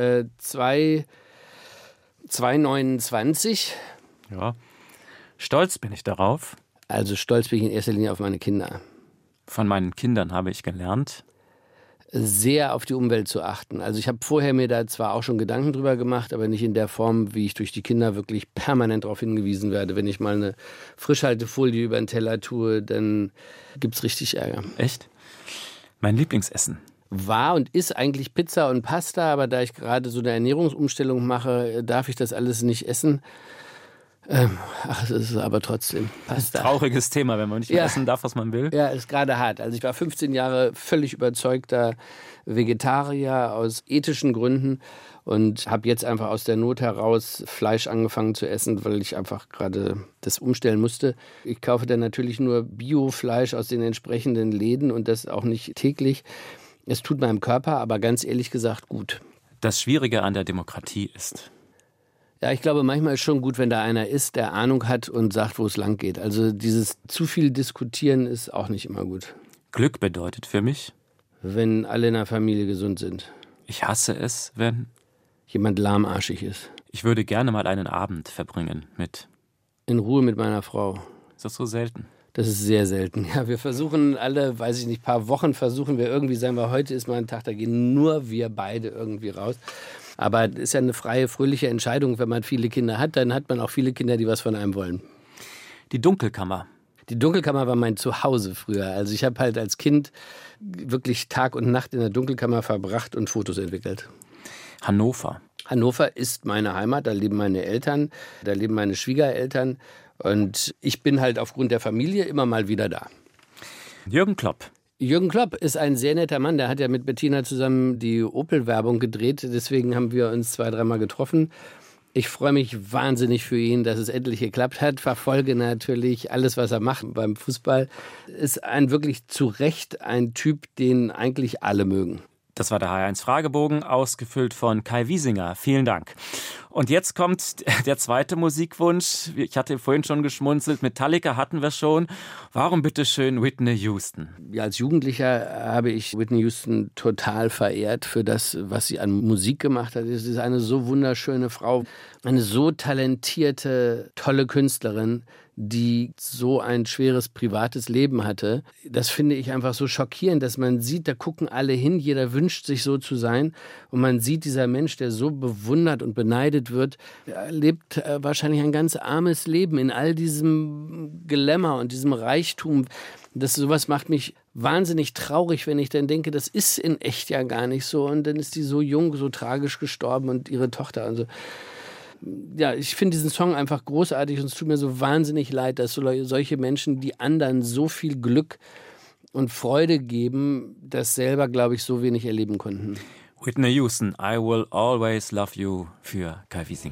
2,29. Ja. Stolz bin ich darauf. Also stolz bin ich in erster Linie auf meine Kinder. Von meinen Kindern habe ich gelernt, sehr auf die Umwelt zu achten. Also ich habe vorher mir da zwar auch schon Gedanken drüber gemacht, aber nicht in der Form, wie ich durch die Kinder wirklich permanent darauf hingewiesen werde. Wenn ich mal eine Frischhaltefolie über den Teller tue, dann gibt's richtig Ärger. Echt? Mein Lieblingsessen war und ist eigentlich Pizza und Pasta, aber da ich gerade so eine Ernährungsumstellung mache, darf ich das alles nicht essen. Es ist aber trotzdem Pasta. Trauriges Thema, wenn man nicht mehr essen darf, was man will. Ja, ist gerade hart. Also ich war 15 Jahre völlig überzeugter Vegetarier aus ethischen Gründen und habe jetzt einfach aus der Not heraus Fleisch angefangen zu essen, weil ich einfach gerade das umstellen musste. Ich kaufe dann natürlich nur Biofleisch aus den entsprechenden Läden und das auch nicht täglich. Es tut meinem Körper aber ganz ehrlich gesagt gut. Das Schwierige an der Demokratie ist... Ja, ich glaube, manchmal ist schon gut, wenn da einer ist, der Ahnung hat und sagt, wo es lang geht. Also dieses zu viel Diskutieren ist auch nicht immer gut. Glück bedeutet für mich, wenn alle in der Familie gesund sind. Ich hasse es, wenn jemand lahmarschig ist. Ich würde gerne mal einen Abend verbringen mit... In Ruhe mit meiner Frau. Ist das so selten? Das ist sehr selten. Ja, wir versuchen alle, weiß ich nicht, paar Wochen versuchen wir irgendwie, sagen wir, heute ist mal ein Tag, da gehen nur wir beide irgendwie raus. Aber es ist ja eine freie, fröhliche Entscheidung. Wenn man viele Kinder hat, dann hat man auch viele Kinder, die was von einem wollen. Die Dunkelkammer. Die Dunkelkammer war mein Zuhause früher. Also ich habe halt als Kind wirklich Tag und Nacht in der Dunkelkammer verbracht und Fotos entwickelt. Hannover. Hannover ist meine Heimat. Da leben meine Eltern, da leben meine Schwiegereltern. Und ich bin halt aufgrund der Familie immer mal wieder da. Jürgen Klopp. Jürgen Klopp ist ein sehr netter Mann. Der hat ja mit Bettina zusammen die Opel-Werbung gedreht. Deswegen haben wir uns 2-3 Mal getroffen. Ich freue mich wahnsinnig für ihn, dass es endlich geklappt hat. Verfolge natürlich alles, was er macht beim Fußball. Ist wirklich zu Recht ein Typ, den eigentlich alle mögen. Das war der HR1-Fragebogen, ausgefüllt von Kai Wiesinger. Vielen Dank. Und jetzt kommt der zweite Musikwunsch. Ich hatte vorhin schon geschmunzelt, Metallica hatten wir schon. Warum bitteschön Whitney Houston? Ja, als Jugendlicher habe ich Whitney Houston total verehrt für das, was sie an Musik gemacht hat. Sie ist eine so wunderschöne Frau, eine so talentierte, tolle Künstlerin, die so ein schweres privates Leben hatte. Das finde ich einfach so schockierend, dass man sieht, da gucken alle hin, jeder wünscht sich so zu sein und man sieht, dieser Mensch, der so bewundert und beneidet wird, lebt wahrscheinlich ein ganz armes Leben in all diesem Glamour und diesem Reichtum. Sowas macht mich wahnsinnig traurig, wenn ich dann denke, das ist in echt ja gar nicht so und dann ist die so jung, so tragisch gestorben und ihre Tochter und so. Ja, ich finde diesen Song einfach großartig und es tut mir so wahnsinnig leid, dass solche Menschen, die anderen so viel Glück und Freude geben, das selber, glaube ich, so wenig erleben konnten. Whitney Houston, I Will Always Love You für Kai Wiesinger.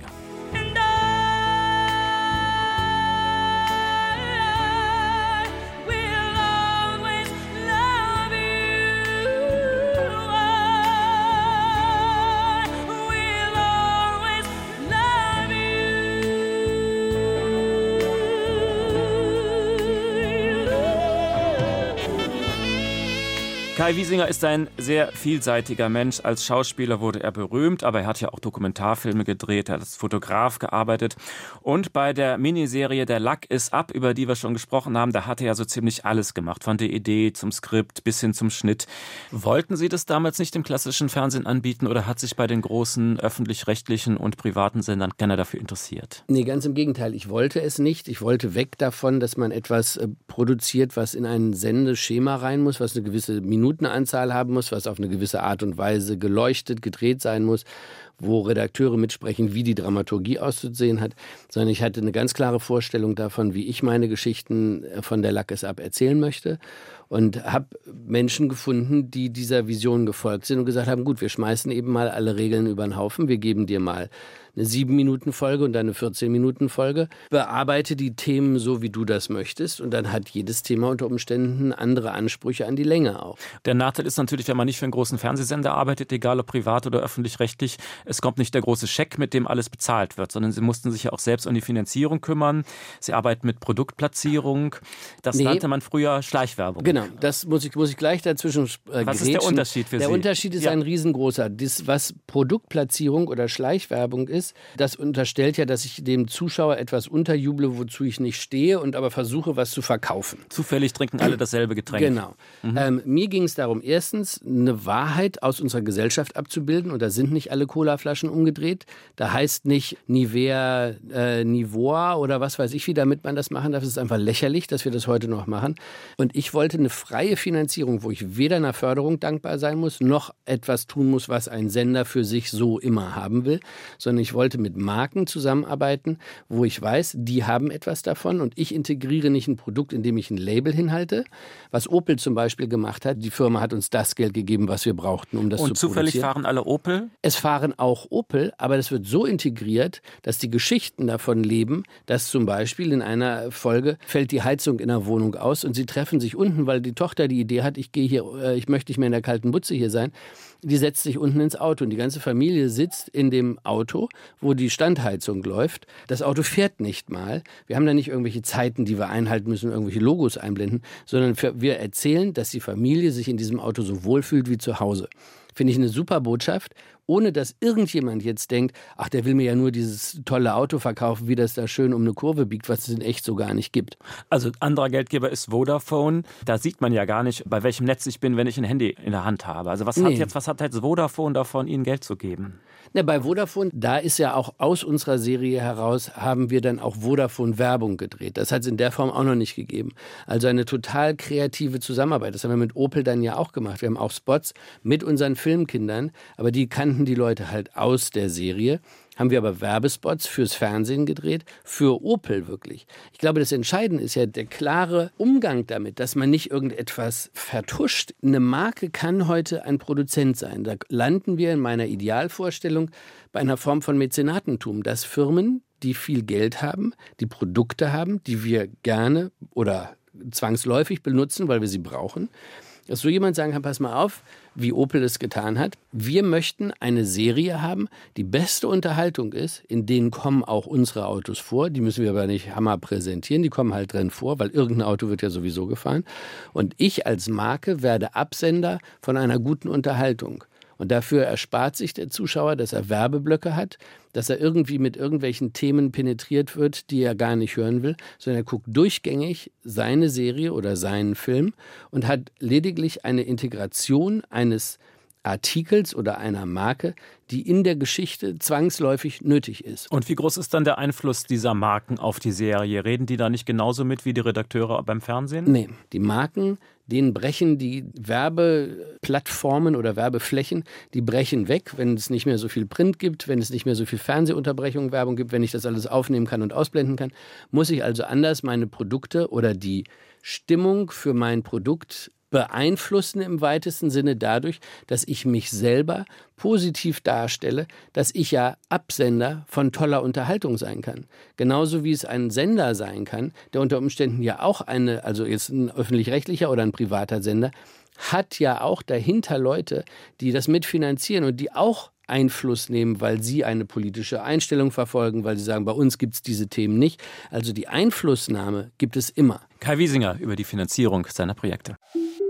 Kai Wiesinger ist ein sehr vielseitiger Mensch. Als Schauspieler wurde er berühmt, aber er hat ja auch Dokumentarfilme gedreht, er hat als Fotograf gearbeitet. Und bei der Miniserie Der Lack ist ab, über die wir schon gesprochen haben, da hat er ja so ziemlich alles gemacht. Von der Idee zum Skript bis hin zum Schnitt. Wollten Sie das damals nicht im klassischen Fernsehen anbieten oder hat sich bei den großen öffentlich-rechtlichen und privaten Sendern keiner dafür interessiert? Nee, ganz im Gegenteil. Ich wollte es nicht. Ich wollte weg davon, dass man etwas produziert, was in ein Sendeschema rein muss, was eine gewisse Minutenanzahl haben muss, was auf eine gewisse Art und Weise geleuchtet, gedreht sein muss, wo Redakteure mitsprechen, wie die Dramaturgie auszusehen hat, sondern ich hatte eine ganz klare Vorstellung davon, wie ich meine Geschichten von Der Lack ist ab erzählen möchte und habe Menschen gefunden, die dieser Vision gefolgt sind und gesagt haben, gut, wir schmeißen eben mal alle Regeln über den Haufen, wir geben dir mal eine 7-Minuten-Folge und dann eine 14-Minuten-Folge. Bearbeite die Themen so, wie du das möchtest und dann hat jedes Thema unter Umständen andere Ansprüche an die Länge auch. Der Nachteil ist natürlich, wenn man nicht für einen großen Fernsehsender arbeitet, egal ob privat oder öffentlich-rechtlich, es kommt nicht der große Scheck, mit dem alles bezahlt wird, sondern Sie mussten sich ja auch selbst um die Finanzierung kümmern. Sie arbeiten mit Produktplatzierung. Das nannte man früher Schleichwerbung. Genau, das muss ich gleich dazwischen Was ist der Unterschied für Sie? Der Unterschied ist ein riesengroßer. Das, was Produktplatzierung oder Schleichwerbung ist, das unterstellt ja, dass ich dem Zuschauer etwas unterjuble, wozu ich nicht stehe und aber versuche, was zu verkaufen. Zufällig trinken alle dasselbe Getränk. Genau. Mir ging es darum, erstens eine Wahrheit aus unserer Gesellschaft abzubilden und da sind nicht alle Colaflaschen umgedreht. Da heißt nicht Nivea, Nivoa oder was weiß ich, wie damit man das machen darf. Es ist einfach lächerlich, dass wir das heute noch machen. Und ich wollte eine freie Finanzierung, wo ich weder einer Förderung dankbar sein muss, noch etwas tun muss, was ein Sender für sich so immer haben will, sondern ich wollte mit Marken zusammenarbeiten, wo ich weiß, die haben etwas davon und ich integriere nicht ein Produkt, indem ich ein Label hinhalte, was Opel zum Beispiel gemacht hat. Die Firma hat uns das Geld gegeben, was wir brauchten, um das zu produzieren. Und zufällig fahren alle Opel? Es fahren auch Opel, aber das wird so integriert, dass die Geschichten davon leben, dass zum Beispiel in einer Folge fällt die Heizung in der Wohnung aus und sie treffen sich unten, weil die Tochter die Idee hat, ich möchte nicht mehr in der kalten Butze hier sein. Die setzt sich unten ins Auto und die ganze Familie sitzt in dem Auto, wo die Standheizung läuft. Das Auto fährt nicht mal. Wir haben da nicht irgendwelche Zeiten, die wir einhalten müssen, irgendwelche Logos einblenden, sondern wir erzählen, dass die Familie sich in diesem Auto so wohlfühlt wie zu Hause. Finde ich eine super Botschaft, ohne dass irgendjemand jetzt denkt, ach, der will mir ja nur dieses tolle Auto verkaufen, wie das da schön um eine Kurve biegt, was es in echt so gar nicht gibt. Also anderer Geldgeber ist Vodafone. Da sieht man ja gar nicht, bei welchem Netz ich bin, wenn ich ein Handy in der Hand habe. Also was hat jetzt Vodafone davon, Ihnen Geld zu geben? Na, bei Vodafone, da ist ja auch aus unserer Serie heraus, haben wir dann auch Vodafone-Werbung gedreht. Das hat es in der Form auch noch nicht gegeben. Also eine total kreative Zusammenarbeit. Das haben wir mit Opel dann ja auch gemacht. Wir haben auch Spots mit unseren Filmkindern, aber die kannten die Leute halt aus der Serie. Haben wir aber Werbespots fürs Fernsehen gedreht, für Opel wirklich. Ich glaube, das Entscheidende ist ja der klare Umgang damit, dass man nicht irgendetwas vertuscht. Eine Marke kann heute ein Produzent sein. Da landen wir in meiner Idealvorstellung bei einer Form von Mäzenatentum, dass Firmen, die viel Geld haben, die Produkte haben, die wir gerne oder zwangsläufig benutzen, weil wir sie brauchen, dass so jemand sagen kann, pass mal auf, wie Opel es getan hat. Wir möchten eine Serie haben, die beste Unterhaltung ist. In denen kommen auch unsere Autos vor. Die müssen wir aber nicht Hammer präsentieren. Die kommen halt drin vor, weil irgendein Auto wird ja sowieso gefahren. Und ich als Marke werde Absender von einer guten Unterhaltung. Und dafür erspart sich der Zuschauer, dass er Werbeblöcke hat, dass er irgendwie mit irgendwelchen Themen penetriert wird, die er gar nicht hören will, sondern er guckt durchgängig seine Serie oder seinen Film und hat lediglich eine Integration eines Artikels oder einer Marke, die in der Geschichte zwangsläufig nötig ist. Und wie groß ist dann der Einfluss dieser Marken auf die Serie? Reden die da nicht genauso mit wie die Redakteure beim Fernsehen? Nee, die Marken, denen brechen die Werbeplattformen oder Werbeflächen, die brechen weg, wenn es nicht mehr so viel Print gibt, wenn es nicht mehr so viel Fernsehunterbrechung, Werbung gibt, wenn ich das alles aufnehmen kann und ausblenden kann, muss ich also anders meine Produkte oder die Stimmung für mein Produkt beeinflussen im weitesten Sinne dadurch, dass ich mich selber positiv darstelle, dass ich ja Absender von toller Unterhaltung sein kann. Genauso wie es ein Sender sein kann, der unter Umständen ja auch also jetzt ein öffentlich-rechtlicher oder ein privater Sender, hat ja auch dahinter Leute, die das mitfinanzieren und die auch Einfluss nehmen, weil sie eine politische Einstellung verfolgen, weil sie sagen, bei uns gibt es diese Themen nicht. Also die Einflussnahme gibt es immer. Kai Wiesinger über die Finanzierung seiner Projekte.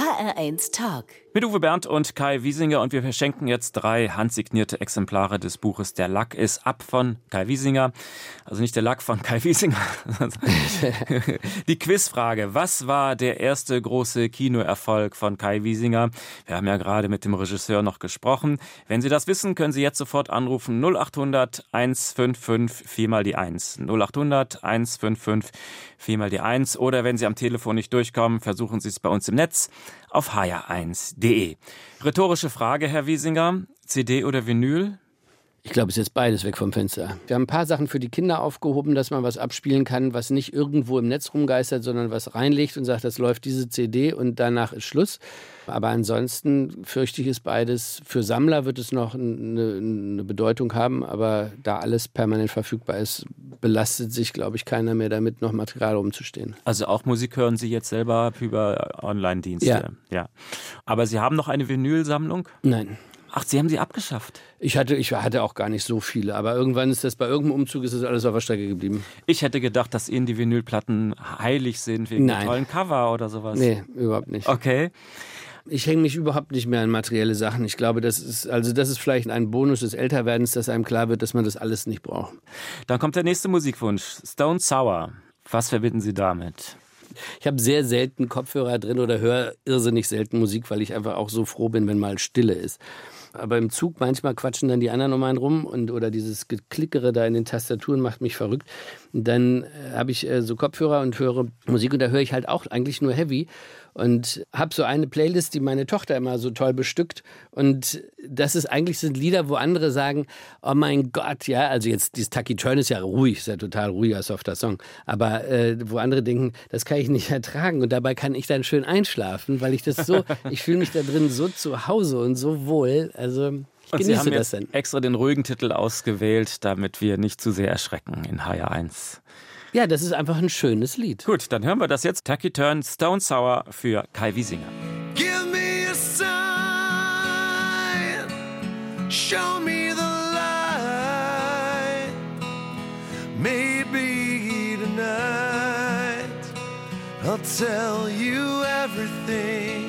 HR1 Talk. Mit Uwe Bernd und Kai Wiesinger, und wir verschenken jetzt 3 handsignierte Exemplare des Buches Der Lack ist ab von Kai Wiesinger. Also nicht der Lack von Kai Wiesinger. Die Quizfrage: Was war der erste große Kinoerfolg von Kai Wiesinger? Wir haben ja gerade mit dem Regisseur noch gesprochen. Wenn Sie das wissen, können Sie jetzt sofort anrufen. 0800 155 4 mal die 1. 0800 155 4 mal die 1. Oder wenn Sie am Telefon nicht durchkommen, versuchen Sie es bei uns im Netz auf hr1.de. Rhetorische Frage, Herr Wiesinger. CD oder Vinyl? Ich glaube, es ist jetzt beides weg vom Fenster. Wir haben ein paar Sachen für die Kinder aufgehoben, dass man was abspielen kann, was nicht irgendwo im Netz rumgeistert, sondern was reinlegt und sagt, das läuft diese CD und danach ist Schluss. Aber ansonsten fürchte ich, ist beides. Für Sammler wird es noch eine Bedeutung haben, aber da alles permanent verfügbar ist, belastet sich, glaube ich, keiner mehr damit, noch Material rumzustehen. Also auch Musik hören Sie jetzt selber über Online-Dienste? Ja. Aber Sie haben noch eine Vinylsammlung? Nein. Ach, Sie haben sie abgeschafft? Ich hatte auch gar nicht so viele, aber irgendwann ist das bei irgendeinem Umzug ist das alles auf der Strecke geblieben. Ich hätte gedacht, dass Ihnen die Vinylplatten heilig sind wegen der tollen Cover oder sowas. Nee, überhaupt nicht. Okay. Ich hänge mich überhaupt nicht mehr an materielle Sachen. Ich glaube, das ist vielleicht ein Bonus des Älterwerdens, dass einem klar wird, dass man das alles nicht braucht. Dann kommt der nächste Musikwunsch. Stone Sour. Was verbinden Sie damit? Ich habe sehr selten Kopfhörer drin oder höre irrsinnig selten Musik, weil ich einfach auch so froh bin, wenn mal Stille ist. Aber im Zug manchmal quatschen dann die anderen um einen rum oder dieses Geklickere da in den Tastaturen macht mich verrückt. Und dann habe ich so Kopfhörer und höre Musik und da höre ich halt auch eigentlich nur Heavy und habe so eine Playlist, die meine Tochter immer so toll bestückt, und das sind Lieder, wo andere sagen, oh mein Gott, ja, also jetzt dieses Taki Turn ist ja ruhig, ist ja total ruhiger, softer Song, aber wo andere denken, das kann ich nicht ertragen, und dabei kann ich dann schön einschlafen, weil ich ich fühle mich da drin so zu Hause und so wohl, also ich genieße Sie haben das jetzt dann. extra den ruhigen Titel ausgewählt, damit wir nicht zu sehr erschrecken in HR1. Ja, das ist einfach ein schönes Lied. Gut, dann hören wir das jetzt. Taki Turn, Stone Sour für Kai Wiesinger. Give me a sign, show me the light, maybe tonight I'll tell you everything.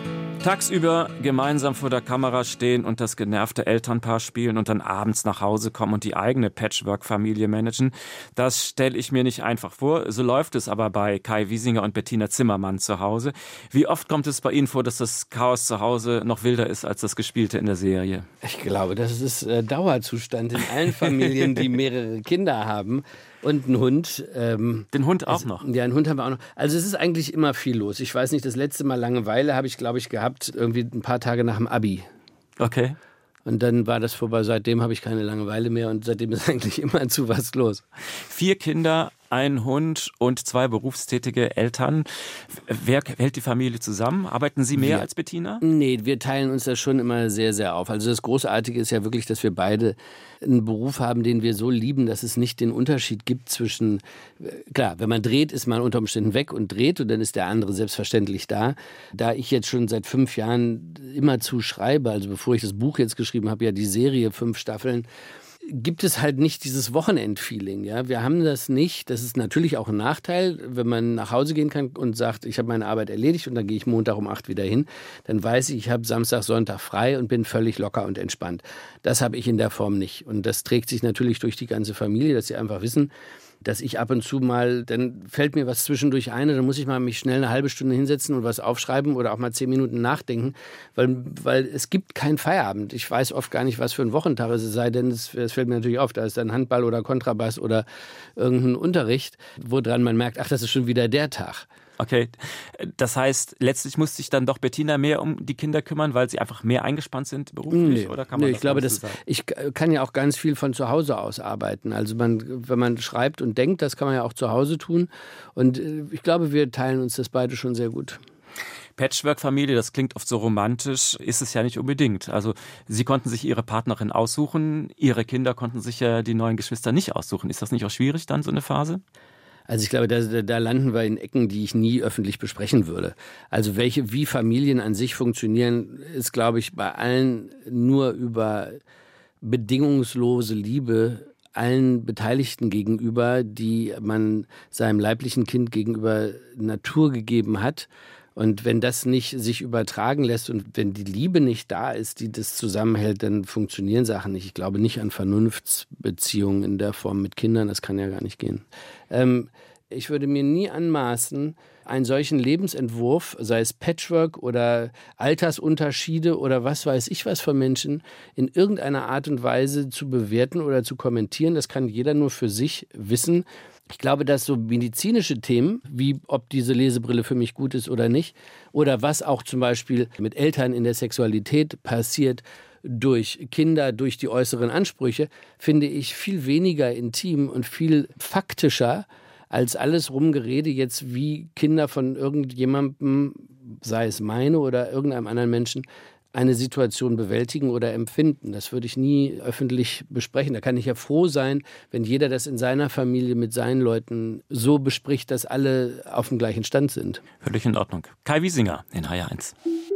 Tagsüber gemeinsam vor der Kamera stehen und das genervte Elternpaar spielen und dann abends nach Hause kommen und die eigene Patchwork-Familie managen. Das stelle ich mir nicht einfach vor. So läuft es aber bei Kai Wiesinger und Bettina Zimmermann zu Hause. Wie oft kommt es bei Ihnen vor, dass das Chaos zu Hause noch wilder ist als das Gespielte in der Serie? Ich glaube, das ist Dauerzustand in allen Familien, die mehrere Kinder haben. Und einen Hund. Den Hund auch noch? Ja, einen Hund haben wir auch noch. Also es ist eigentlich immer viel los. Ich weiß nicht, das letzte Mal Langeweile habe ich, glaube ich, gehabt, irgendwie ein paar Tage nach dem Abi. Okay. Und dann war das vorbei. Seitdem habe ich keine Langeweile mehr und seitdem ist eigentlich immer zu was los. 4 Kinder, ein Hund und 2 berufstätige Eltern. Wer hält die Familie zusammen? Arbeiten Sie mehr als Bettina? Nee, wir teilen uns das schon immer sehr, sehr auf. Also das Großartige ist ja wirklich, dass wir beide einen Beruf haben, den wir so lieben, dass es nicht den Unterschied gibt zwischen, klar, wenn man dreht, ist man unter Umständen weg und dreht und dann ist der andere selbstverständlich da. Da ich jetzt schon seit 5 Jahren immerzu schreibe, also bevor ich das Buch jetzt geschrieben habe, ja die Serie 5 Staffeln, gibt es halt nicht dieses Wochenend-Feeling. Ja? Wir haben das nicht. Das ist natürlich auch ein Nachteil, wenn man nach Hause gehen kann und sagt, ich habe meine Arbeit erledigt und dann gehe ich Montag um 8 wieder hin. Dann weiß ich, ich habe Samstag, Sonntag frei und bin völlig locker und entspannt. Das habe ich in der Form nicht. Und das trägt sich natürlich durch die ganze Familie, dass sie einfach wissen, dass ich ab und zu mal, dann fällt mir was zwischendurch ein und dann muss ich mal mich schnell eine halbe Stunde hinsetzen und was aufschreiben oder auch mal 10 Minuten nachdenken, weil es gibt keinen Feierabend. Ich weiß oft gar nicht, was für ein Wochentag es sei, denn es fällt mir natürlich auf, da ist dann Handball oder Kontrabass oder irgendein Unterricht, woran man merkt, ach, das ist schon wieder der Tag. Okay, das heißt, letztlich muss sich dann doch Bettina mehr um die Kinder kümmern, weil sie einfach mehr eingespannt sind beruflich? Nee, oder kann man ich glaube, ich kann ja auch ganz viel von zu Hause aus arbeiten. Also wenn man schreibt und denkt, das kann man ja auch zu Hause tun. Und ich glaube, wir teilen uns das beide schon sehr gut. Patchwork-Familie, das klingt oft so romantisch, ist es ja nicht unbedingt. Also Sie konnten sich Ihre Partnerin aussuchen, Ihre Kinder konnten sich ja die neuen Geschwister nicht aussuchen. Ist das nicht auch schwierig dann, so eine Phase? Also ich glaube, da landen wir in Ecken, die ich nie öffentlich besprechen würde. Also wie Familien an sich funktionieren, ist, glaube ich, bei allen nur über bedingungslose Liebe allen Beteiligten gegenüber, die man seinem leiblichen Kind gegenüber Natur gegeben hat Und wenn das nicht sich übertragen lässt und wenn die Liebe nicht da ist, die das zusammenhält, dann funktionieren Sachen nicht. Ich glaube nicht an Vernunftsbeziehungen in der Form mit Kindern, das kann ja gar nicht gehen. Ich würde mir nie anmaßen, einen solchen Lebensentwurf, sei es Patchwork oder Altersunterschiede oder was weiß ich was von Menschen, in irgendeiner Art und Weise zu bewerten oder zu kommentieren. Das kann jeder nur für sich wissen. Ich glaube, dass so medizinische Themen, wie ob diese Lesebrille für mich gut ist oder nicht, oder was auch zum Beispiel mit Eltern in der Sexualität passiert, durch Kinder, durch die äußeren Ansprüche, finde ich viel weniger intim und viel faktischer als alles Rumgerede jetzt, wie Kinder von irgendjemandem, sei es meine oder irgendeinem anderen Menschen, eine Situation bewältigen oder empfinden. Das würde ich nie öffentlich besprechen. Da kann ich ja froh sein, wenn jeder das in seiner Familie mit seinen Leuten so bespricht, dass alle auf dem gleichen Stand sind. Völlig in Ordnung. Kai Wiesinger in HR1.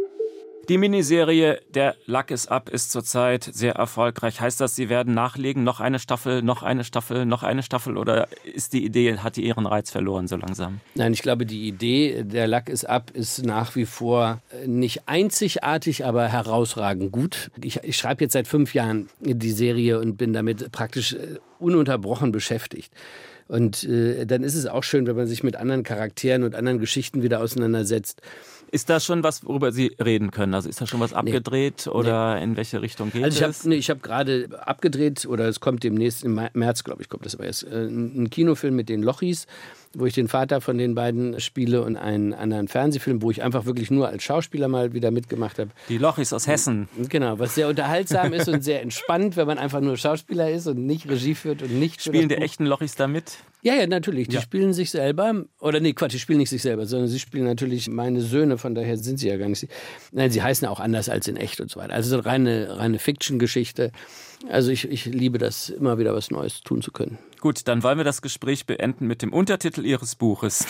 Die Miniserie Der Lack ist ab ist zurzeit sehr erfolgreich. Heißt das, Sie werden nachlegen, noch eine Staffel, noch eine Staffel, noch eine Staffel? Oder ist die Idee, hat die ihren Reiz verloren so langsam? Nein, ich glaube, die Idee Der Lack ist ab ist nach wie vor nicht einzigartig, aber herausragend gut. Ich schreibe jetzt seit 5 Jahren die Serie und bin damit praktisch ununterbrochen beschäftigt. Und dann ist es auch schön, wenn man sich mit anderen Charakteren und anderen Geschichten wieder auseinandersetzt. Ist da schon was, worüber Sie reden können? Also ist da schon was abgedreht oder in welche Richtung geht es? Ich habe gerade abgedreht, oder es kommt demnächst im März, glaube ich, kommt das aber erst, ein Kinofilm mit den Lochis, wo ich den Vater von den beiden spiele, und einen anderen Fernsehfilm, wo ich einfach wirklich nur als Schauspieler mal wieder mitgemacht habe. Die Lochis aus Hessen. Genau, was sehr unterhaltsam ist und sehr entspannt, wenn man einfach nur Schauspieler ist und nicht Regie führt und nicht... Spielen die echten Lochis da mit? Ja, natürlich. Die spielen sich selber. Oder nee, Quatsch, die spielen nicht sich selber, sondern sie spielen natürlich meine Söhne, von daher sind sie ja gar nicht... Nein, sie heißen auch anders als in echt und so weiter. Also so reine Fiction-Geschichte. Also ich liebe das, immer wieder was Neues tun zu können. Gut, dann wollen wir das Gespräch beenden mit dem Untertitel Ihres Buches.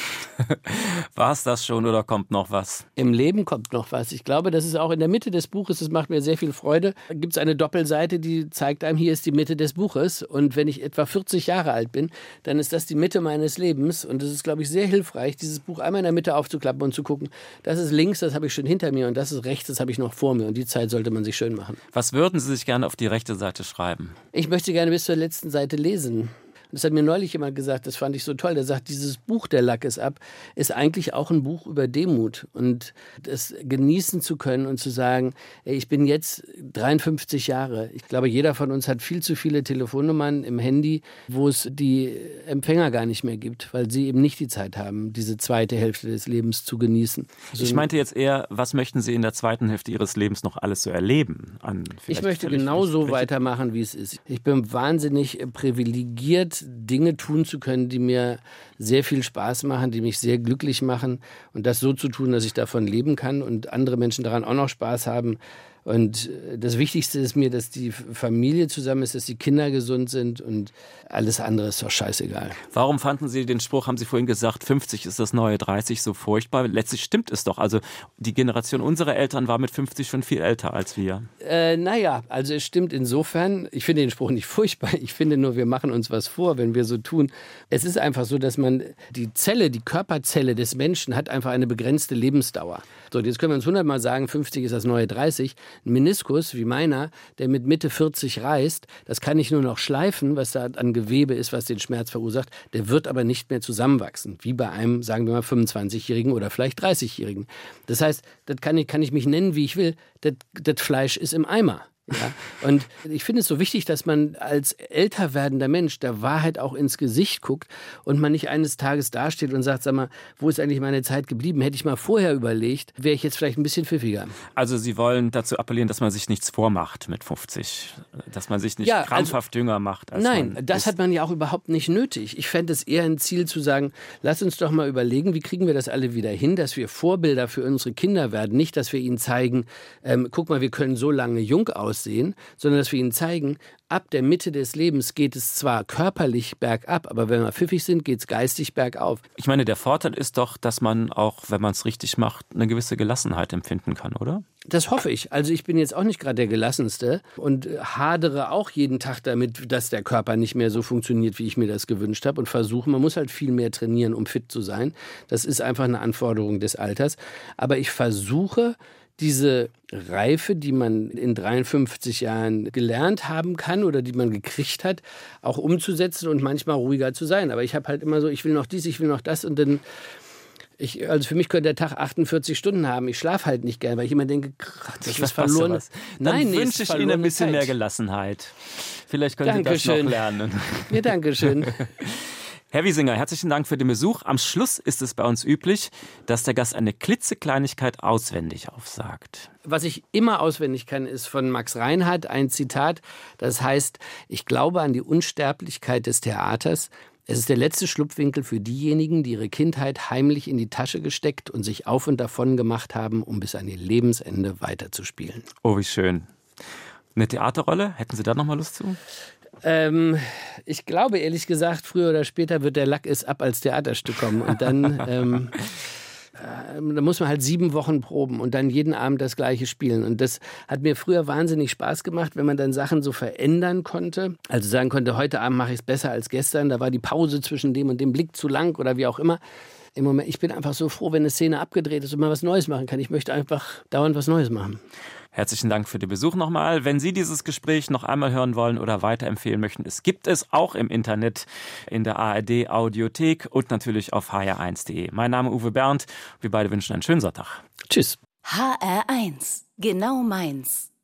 War es das schon oder kommt noch was? Im Leben kommt noch was. Ich glaube, das ist auch in der Mitte des Buches, das macht mir sehr viel Freude. Da gibt es eine Doppelseite, die zeigt einem, hier ist die Mitte des Buches. Und wenn ich etwa 40 Jahre alt bin, dann ist das die Mitte meines Lebens. Und es ist, glaube ich, sehr hilfreich, dieses Buch einmal in der Mitte aufzuklappen und zu gucken, das ist links, das habe ich schon hinter mir, und das ist rechts, das habe ich noch vor mir. Und die Zeit sollte man sich schön machen. Was würden Sie sich gerne auf die rechte Seite schreiben? Ich möchte gerne bis zur letzten Seite lesen. Das hat mir neulich jemand gesagt, das fand ich so toll. Der sagt, dieses Buch Der Lack ist ab ist eigentlich auch ein Buch über Demut. Und das genießen zu können und zu sagen, ey, ich bin jetzt 53 Jahre. Ich glaube, jeder von uns hat viel zu viele Telefonnummern im Handy, wo es die Empfänger gar nicht mehr gibt, weil sie eben nicht die Zeit haben, diese zweite Hälfte des Lebens zu genießen. Ich meinte jetzt eher, was möchten Sie in der zweiten Hälfte Ihres Lebens noch alles so erleben? Ich möchte genauso weitermachen, wie es ist. Ich bin wahnsinnig privilegiert, Dinge tun zu können, die mir sehr viel Spaß machen, die mich sehr glücklich machen, und das so zu tun, dass ich davon leben kann und andere Menschen daran auch noch Spaß haben. Und das Wichtigste ist mir, dass die Familie zusammen ist, dass die Kinder gesund sind, und alles andere ist doch scheißegal. Warum fanden Sie den Spruch, haben Sie vorhin gesagt, 50 ist das neue 30, so furchtbar? Letztlich stimmt es doch. Also die Generation unserer Eltern war mit 50 schon viel älter als wir. Naja, also es stimmt insofern, ich finde den Spruch nicht furchtbar, ich finde nur, wir machen uns was vor, wenn wir so tun. Es ist einfach so, dass man die Körperzelle des Menschen hat einfach eine begrenzte Lebensdauer. So, jetzt können wir uns 100-mal sagen, 50 ist das neue 30. Ein Meniskus wie meiner, der mit Mitte 40 reißt, das kann ich nur noch schleifen, was da an Gewebe ist, was den Schmerz verursacht. Der wird aber nicht mehr zusammenwachsen, wie bei einem, sagen wir mal, 25-Jährigen oder vielleicht 30-Jährigen. Das heißt, das kann ich mich nennen, wie ich will, das Fleisch ist im Eimer. Ja, und ich finde es so wichtig, dass man als älter werdender Mensch der Wahrheit auch ins Gesicht guckt und man nicht eines Tages dasteht und sagt, sag mal, wo ist eigentlich meine Zeit geblieben? Hätte ich mal vorher überlegt, wäre ich jetzt vielleicht ein bisschen pfiffiger. Also Sie wollen dazu appellieren, dass man sich nichts vormacht mit 50, dass man sich nicht krampfhaft jünger macht. Als nein, das hat man ja auch überhaupt nicht nötig. Ich fände es eher ein Ziel zu sagen, lass uns doch mal überlegen, wie kriegen wir das alle wieder hin, dass wir Vorbilder für unsere Kinder werden. Nicht, dass wir ihnen zeigen, guck mal, wir können so lange jung aussehen, aussehen, sondern dass wir ihnen zeigen, ab der Mitte des Lebens geht es zwar körperlich bergab, aber wenn wir pfiffig sind, geht es geistig bergauf. Ich meine, der Vorteil ist doch, dass man auch, wenn man es richtig macht, eine gewisse Gelassenheit empfinden kann, oder? Das hoffe ich. Also ich bin jetzt auch nicht gerade der Gelassenste und hadere auch jeden Tag damit, dass der Körper nicht mehr so funktioniert, wie ich mir das gewünscht habe und versuche, man muss halt viel mehr trainieren, um fit zu sein. Das ist einfach eine Anforderung des Alters. Aber ich versuche, diese Reife, die man in 53 Jahren gelernt haben kann oder die man gekriegt hat, auch umzusetzen und manchmal ruhiger zu sein. Aber ich habe halt immer so, ich will noch dies, ich will noch das und dann... Also für mich könnte der Tag 48 Stunden haben. Ich schlafe halt nicht gern, weil ich immer denke, das ist verloren. Dann wünsche ich Ihnen ein bisschen mehr Gelassenheit. Vielleicht können Sie das noch lernen. Ja, danke schön. Herr Wiesinger, herzlichen Dank für den Besuch. Am Schluss ist es bei uns üblich, dass der Gast eine klitzekleinigkeit auswendig aufsagt. Was ich immer auswendig kann, ist von Max Reinhardt ein Zitat. Das heißt, ich glaube an die Unsterblichkeit des Theaters. Es ist der letzte Schlupfwinkel für diejenigen, die ihre Kindheit heimlich in die Tasche gesteckt und sich auf und davon gemacht haben, um bis an ihr Lebensende weiterzuspielen. Oh, wie schön. Eine Theaterrolle? Hätten Sie da noch mal Lust zu? Ich glaube, ehrlich gesagt, früher oder später wird der Lack ist ab als Theaterstück kommen. Und dann... Da muss man halt 7 Wochen proben und dann jeden Abend das Gleiche spielen. Und das hat mir früher wahnsinnig Spaß gemacht, wenn man dann Sachen so verändern konnte. Also sagen konnte, heute Abend mache ich es besser als gestern. Da war die Pause zwischen dem und dem Blick zu lang oder wie auch immer. Im Moment, ich bin einfach so froh, wenn eine Szene abgedreht ist und man was Neues machen kann. Ich möchte einfach dauernd was Neues machen. Herzlichen Dank für den Besuch nochmal. Wenn Sie dieses Gespräch noch einmal hören wollen oder weiterempfehlen möchten, es gibt es auch im Internet in der ARD Audiothek und natürlich auf hr1.de. Mein Name ist Uwe Bernd. Wir beide wünschen einen schönen Sonntag. Tschüss. HR1, genau meins.